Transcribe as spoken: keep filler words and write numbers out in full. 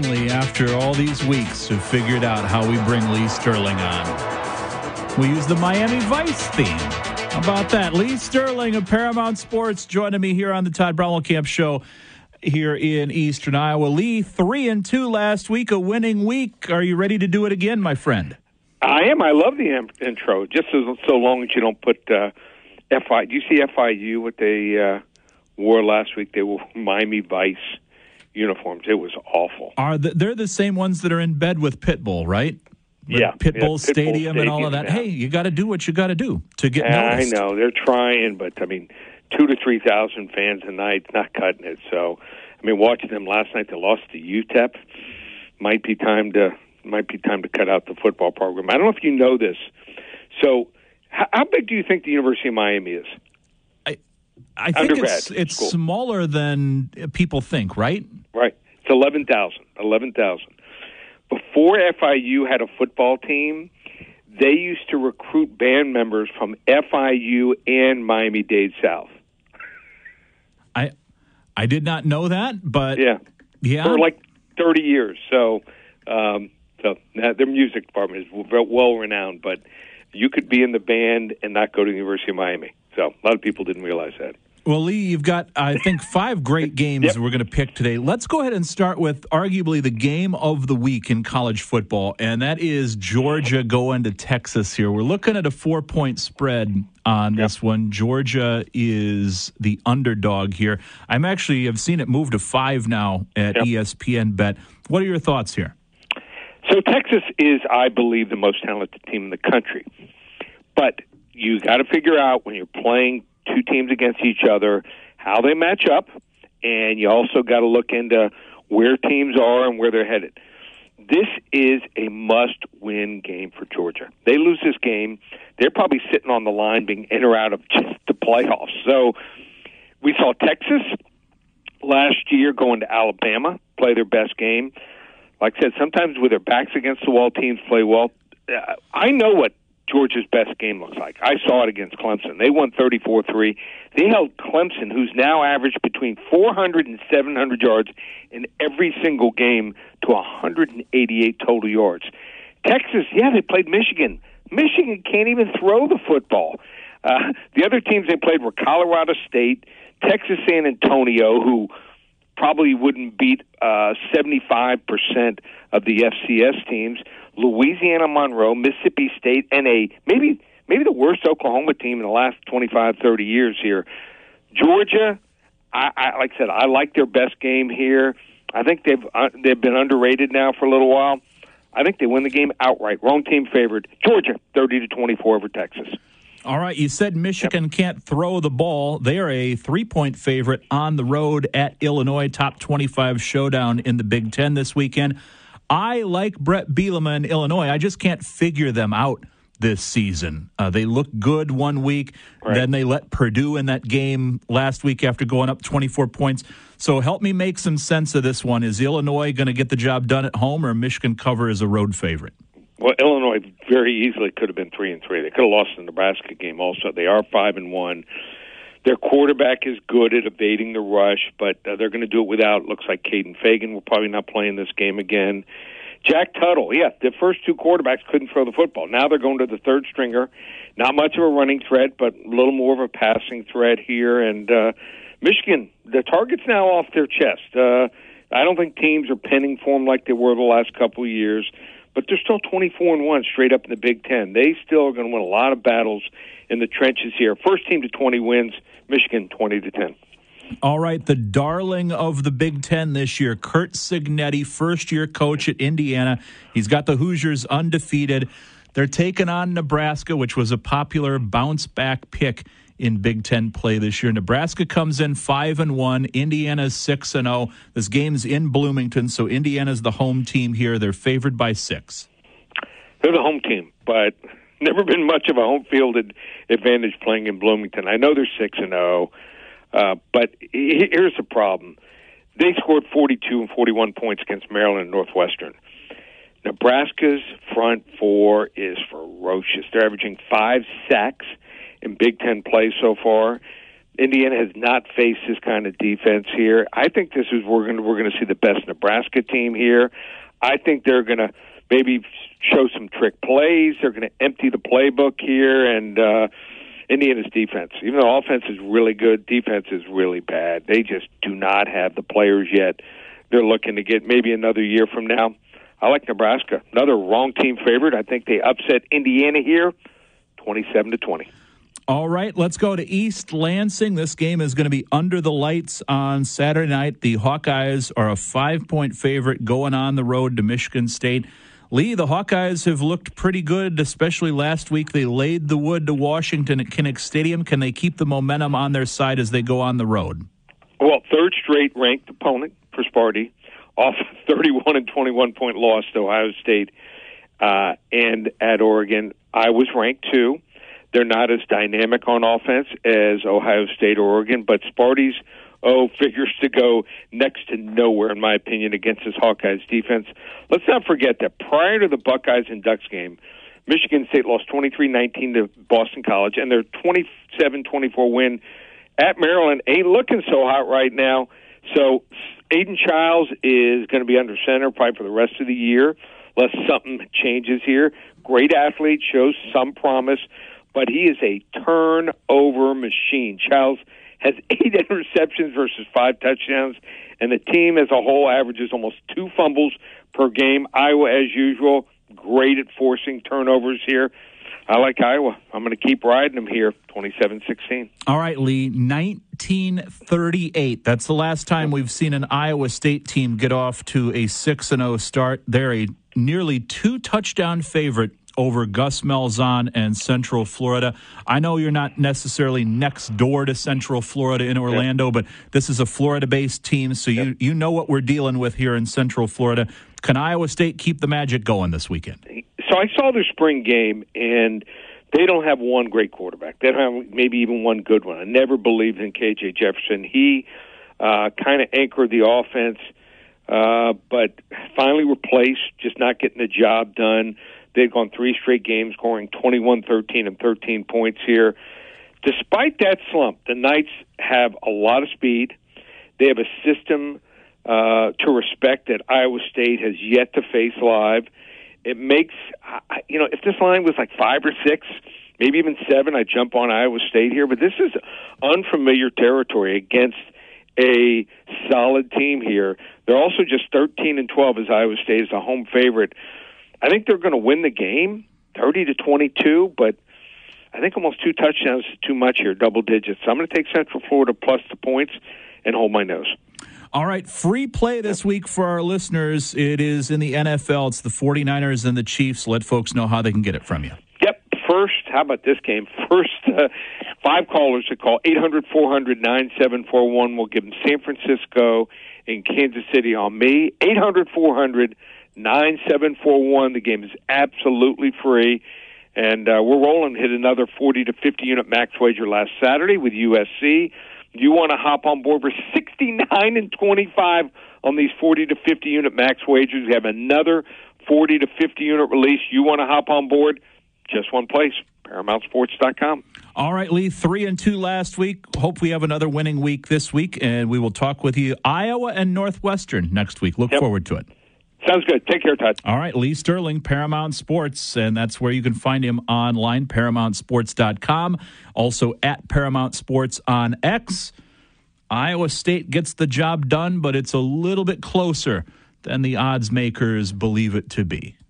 finally, after all these weeks, have figured out how we bring Lee Sterling on. We use the Miami Vice theme. How about that? Lee Sterling of Paramount Sports joining me here on the Todd Bromwell Show here in Eastern Iowa. Lee, three and two last week, a winning week. Are you ready to do it again, my friend? I am. I love the in- intro. Just as, so long as you don't put uh, F I. Do you see F I U, what they uh, wore last week? They were Miami Vice uniforms. It was awful. Are the, they're the same ones that are in bed with Pitbull, right? With yeah. Pitbull, yeah, Pitbull Stadium, Stadium and all of that. Yeah. Hey, you got to do what you got to do to get yeah, noticed. I know. They're trying, but, I mean, two to three thousand fans a night, not cutting it. So, I mean, watching them last night, they lost to U T E P. Might be time to might be time to cut out the football program. I don't know if you know this. So, how, how big do you think the University of Miami is? I I think Undergrad it's it's school. smaller than people think, right? Right. It's eleven thousand. eleven thousand. Before F I U had a football team, they used to recruit band members from F I U and Miami-Dade South. I I did not know that, but yeah, yeah, for like thirty years. So, um, so their music department is well renowned. But you could be in the band and not go to the University of Miami. So a lot of people didn't realize that. Well, Lee, you've got, I think, five great games Yep. we're going to pick today. Let's go ahead and start with arguably the game of the week in college football, and that is Georgia going to Texas here. We're looking at a four-point spread on this yep. one. Georgia is the underdog here. I'm actually, I've seen it move to five now at yep. E S P N Bet. What are your thoughts here? So Texas is, I believe, the most talented team in the country. But you got to figure out when you're playing two teams against each other, how they match up, and you also got to look into where teams are and where they're headed. This is a must-win game for Georgia. They lose this game, they're probably sitting on the line being in or out of just the playoffs. So we saw Texas last year going to Alabama, play their best game. Like I said, sometimes with their backs against the wall, teams play well. Uh, I know what Georgia's best game looks like. I saw it against Clemson. They won thirty-four three. They held Clemson, who's now averaged between four hundred and seven hundred yards in every single game, to one hundred eighty-eight total yards. Texas, yeah, they played Michigan. Michigan can't even throw the football. Uh, the other teams they played were Colorado State, Texas San Antonio, who probably wouldn't beat uh, seventy-five percent of the F C S teams, Louisiana Monroe, Mississippi State, and a maybe maybe the worst Oklahoma team in the last twenty-five, thirty years here. Georgia, I, I like I said, I like their best game here. I think they've uh, they've been underrated now for a little while. I think they win the game outright. Wrong team favored. Georgia, thirty to twenty-four over Texas. All right, you said Michigan yep. can't throw the ball. They are a three-point favorite on the road at Illinois, top twenty-five showdown in the Big Ten this weekend. I like Brett Bielema in Illinois. I just can't figure them out this season. Uh, they look good one week, right. Then they let Purdue in that game last week after going up twenty-four points. So help me make some sense of this one. Is Illinois going to get the job done at home, or Michigan cover as a road favorite? Well, Illinois very easily could have been three and three. They could have lost the Nebraska game also. They are five and one. Their quarterback is good at evading the rush, but uh, they're going to do it without, looks like Caden Fagan will probably not play in this game again. Jack Tuttle, yeah, the first two quarterbacks couldn't throw the football. Now they're going to the third stringer. Not much of a running threat, but a little more of a passing threat here. And uh, Michigan, the target's now off their chest. Uh, I don't think teams are pinning for them like they were the last couple of years, but they're still twenty-four and one straight up in the Big Ten. They still are going to win a lot of battles in the trenches here. First team to twenty wins, Michigan twenty to ten. All right, the darling of the Big Ten this year, Curt Cignetti, first-year coach at Indiana. He's got the Hoosiers undefeated. They're taking on Nebraska, which was a popular bounce-back pick in Big Ten play this year. Nebraska comes in five and one. Indiana's six and zero. This game's in Bloomington, so Indiana's the home team here. They're favored by six. They're the home team, but never been much of a home field advantage playing in Bloomington. I know they're six and zero, uh, but here's the problem: they scored forty-two and forty-one points against Maryland and Northwestern. Nebraska's front four is ferocious. They're averaging five sacks in Big Ten play so far. Indiana has not faced this kind of defense here. I think this is we're going we're going to see the best Nebraska team here. I think they're going to maybe show some trick plays. They're going to empty the playbook here, and uh, Indiana's defense, even though offense is really good, defense is really bad. They just do not have the players yet. They're looking to get maybe another year from now. I like Nebraska. Another wrong team favorite. I think they upset Indiana here, twenty-seven to twenty. All right, let's go to East Lansing. This game is going to be under the lights on Saturday night. The Hawkeyes are a five-point favorite going on the road to Michigan State. Lee, the Hawkeyes have looked pretty good, especially last week. They laid the wood to Washington at Kinnick Stadium. Can they keep the momentum on their side as they go on the road? Well, third straight ranked opponent for Sparty, off thirty-one and twenty-one point loss to Ohio State uh, and at Oregon. I was ranked too. They're not as dynamic on offense as Ohio State or Oregon, but Sparty's, oh, figures to go next to nowhere, in my opinion, against this Hawkeyes defense. Let's not forget that prior to the Buckeyes and Ducks game, Michigan State lost twenty-three nineteen to Boston College, and their twenty-seven twenty-four win at Maryland ain't looking so hot right now. So Aiden Childs is going to be under center probably for the rest of the year, unless something changes here. Great athlete, shows some promise, but he is a turnover machine. Childs has eight interceptions versus five touchdowns, and the team as a whole averages almost two fumbles per game. Iowa, as usual, great at forcing turnovers here. I like Iowa. I'm going to keep riding them here, twenty-seven sixteen. All right, Lee, nineteen thirty-eight. That's the last time we've seen an Iowa State team get off to a six and oh start. They're a nearly two-touchdown favorite over Gus Malzahn and Central Florida. I know you're not necessarily next door to Central Florida in Orlando, yep. but this is a Florida-based team, so yep. you, you know what we're dealing with here in Central Florida. Can Iowa State keep the magic going this weekend? So I saw their spring game, and they don't have one great quarterback. They don't have maybe even one good one. I never believed in K J Jefferson. He uh, kind of anchored the offense, uh, but finally replaced, just not getting the job done. They've gone three straight games, scoring twenty-one thirteen and thirteen points here. Despite that slump, the Knights have a lot of speed. They have a system uh, to respect that Iowa State has yet to face live. It makes, you know, if this line was like five or six, maybe even seven, I'd jump on Iowa State here. But this is unfamiliar territory against a solid team here. They're also just thirteen and twelve as Iowa State is a home favorite. I think they're going to win the game, thirty to twenty-two, but I think almost two touchdowns is too much here, double digits. So I'm going to take Central Florida plus the points and hold my nose. All right, free play this week for our listeners. It is in the N F L. It's the 49ers and the Chiefs. Let folks know how they can get it from you. Yep. First, how about this game? First, uh, five callers to call, eight hundred four hundred nine seven four one. We'll give them San Francisco and Kansas City on me. eight hundred four hundred nine seven four one. The game is absolutely free. And uh, we're rolling. Hit another forty to fifty unit max wager last Saturday with U S C. You want to hop on board for sixty-nine and twenty-five on these forty to fifty unit max wagers. We have another forty to fifty unit release. You want to hop on board? Just one place, paramount sports dot com. All right, Lee, three and two last week. Hope we have another winning week this week, and we will talk with you Iowa and Northwestern next week. Look yep. forward to it. Sounds good. Take care, Todd. All right, Lee Sterling, Paramount Sports, and that's where you can find him online, paramount sports dot com. Also at Paramount Sports on X. Iowa State gets the job done, but it's a little bit closer than the odds makers believe it to be.